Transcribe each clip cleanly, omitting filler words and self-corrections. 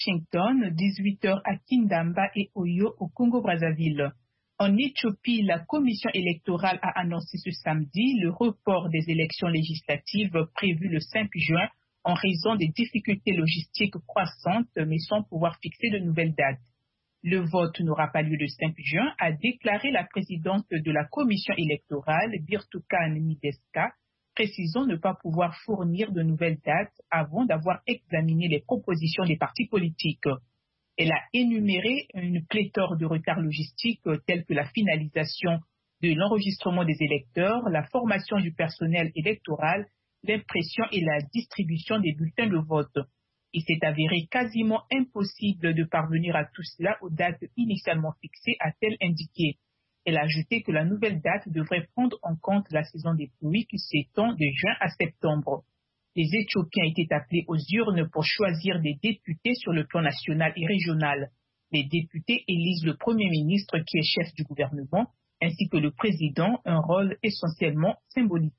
Washington, 18h à Kindamba et Oyo au Congo-Brazzaville. En Éthiopie, la commission électorale a annoncé ce samedi le report des élections législatives prévues le 5 juin en raison des difficultés logistiques croissantes, mais sans pouvoir fixer de nouvelles dates. Le vote n'aura pas lieu le 5 juin, a déclaré la présidente de la commission électorale, Birtukan Mideska, précisant ne pas pouvoir fournir de nouvelles dates avant d'avoir examiné les propositions des partis politiques. Elle a énuméré une pléthore de retards logistiques tels que la finalisation de l'enregistrement des électeurs, la formation du personnel électoral, l'impression et la distribution des bulletins de vote. Il s'est avéré quasiment impossible de parvenir à tout cela aux dates initialement fixées, a-t-elle indiqué. Elle a ajouté que la nouvelle date devrait prendre en compte la saison des pluies qui s'étend de juin à septembre. Les Éthiopiens étaient appelés aux urnes pour choisir des députés sur le plan national et régional. Les députés élisent le Premier ministre qui est chef du gouvernement, ainsi que le président, un rôle essentiellement symbolique.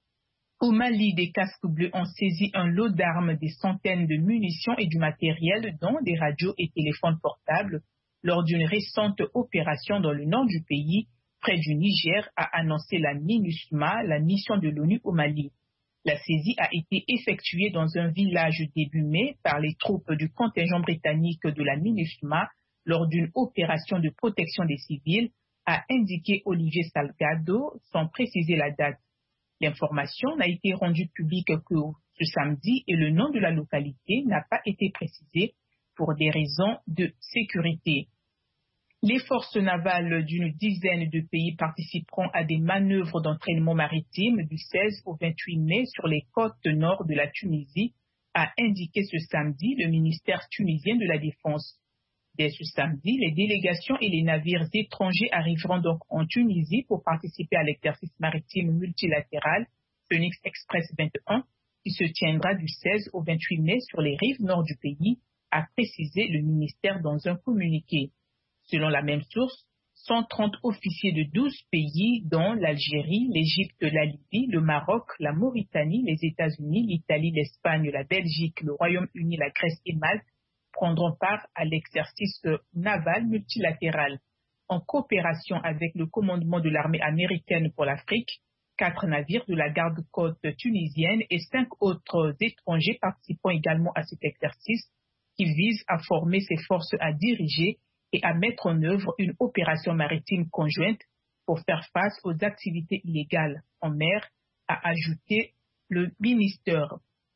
Au Mali, des casques bleus ont saisi un lot d'armes, des centaines de munitions et du matériel, dont des radios et téléphones portables, lors d'une récente opération dans le nord du pays, près du Niger, a annoncé la MINUSMA, la mission de l'ONU au Mali. La saisie a été effectuée dans un village début mai par les troupes du contingent britannique de la MINUSMA lors d'une opération de protection des civils, a indiqué Olivier Salgado, sans préciser la date. L'information n'a été rendue publique que ce samedi et le nom de la localité n'a pas été précisé pour des raisons de sécurité. Les forces navales d'une dizaine de pays participeront à des manœuvres d'entraînement maritime du 16 au 28 mai sur les côtes nord de la Tunisie, a indiqué ce samedi le ministère tunisien de la Défense. Dès ce samedi, les délégations et les navires étrangers arriveront donc en Tunisie pour participer à l'exercice maritime multilatéral Phoenix Express 21 qui se tiendra du 16 au 28 mai sur les rives nord du pays, a précisé le ministère dans un communiqué. Selon la même source, 130 officiers de 12 pays, dont l'Algérie, l'Égypte, la Libye, le Maroc, la Mauritanie, les États-Unis, l'Italie, l'Espagne, la Belgique, le Royaume-Uni, la Grèce et Malte, prendront part à l'exercice naval multilatéral. En coopération avec le commandement de l'armée américaine pour l'Afrique, 4 navires de la garde-côte tunisienne et 5 autres étrangers participant également à cet exercice qui vise à former ces forces à diriger et à mettre en œuvre une opération maritime conjointe pour faire face aux activités illégales en mer, a ajouté le ministère.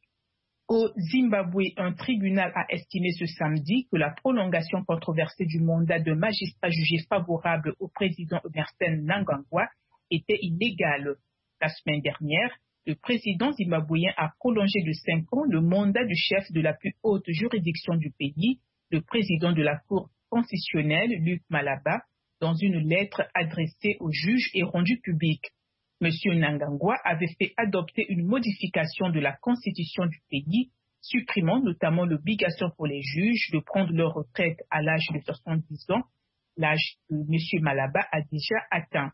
Au Zimbabwe, un tribunal a estimé ce samedi que la prolongation controversée du mandat de magistrat jugé favorable au président Emmerson Mnangagwa était illégale. La semaine dernière, le président zimbabwéen a prolongé de 5 ans le mandat du chef de la plus haute juridiction du pays, le président de la Cour constitutionnelle, Luc Malaba, dans une lettre adressée au juge et rendue publique. M. Mnangagwa avait fait adopter une modification de la constitution du pays, supprimant notamment l'obligation pour les juges de prendre leur retraite à l'âge de 70 ans, l'âge que M. Malaba a déjà atteint.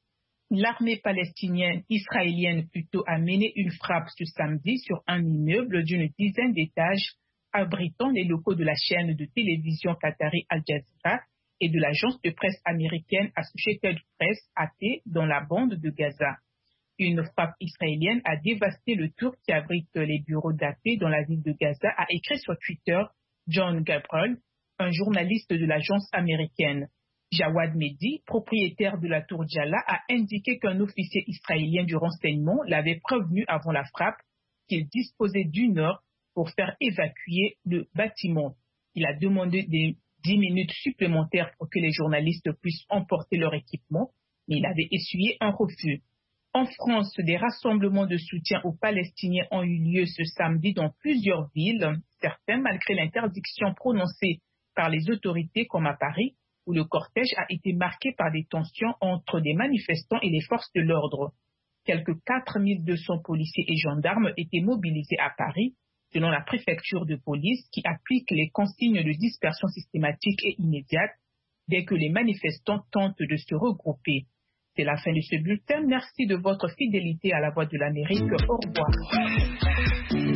L'armée israélienne plutôt a mené une frappe ce samedi sur un immeuble d'une dizaine d'étages abritant les locaux de la chaîne de télévision qatari Al Jazeera et de l'agence de presse américaine Associated Press (AP) dans la bande de Gaza. Une frappe israélienne a dévasté le tour qui abrite les bureaux d'AP dans la ville de Gaza, a écrit sur Twitter John Gabriel, un journaliste de l'agence américaine. Jawad Mehdi, propriétaire de la tour Jala, a indiqué qu'un officier israélien du renseignement l'avait prévenu avant la frappe qu'il disposait d'une heure pour faire évacuer le bâtiment. Il a demandé des 10 minutes supplémentaires pour que les journalistes puissent emporter leur équipement, mais il avait essuyé un refus. En France, des rassemblements de soutien aux Palestiniens ont eu lieu ce samedi dans plusieurs villes, certains malgré l'interdiction prononcée par les autorités comme à Paris, où le cortège a été marqué par des tensions entre des manifestants et les forces de l'ordre. Quelques 4200 policiers et gendarmes étaient mobilisés à Paris, selon la préfecture de police qui applique les consignes de dispersion systématique et immédiate dès que les manifestants tentent de se regrouper. C'est la fin de ce bulletin. Merci de votre fidélité à la Voix de l'Amérique. Au revoir.